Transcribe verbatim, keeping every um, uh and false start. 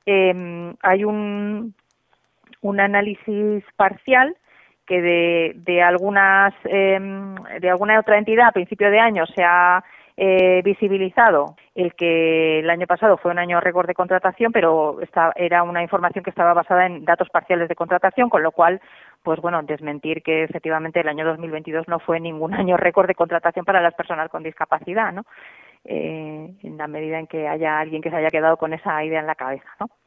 eh, hay un, un análisis parcial que de, de algunas eh, de alguna otra entidad a principio de año se ha eh, visibilizado el que el año pasado fue un año récord de contratación, pero esta era una información que estaba basada en datos parciales de contratación, con lo cual, pues bueno, desmentir que efectivamente el año dos mil veintidós no fue ningún año récord de contratación para las personas con discapacidad, ¿no? Eh, en la medida en que haya alguien que se haya quedado con esa idea en la cabeza, ¿no?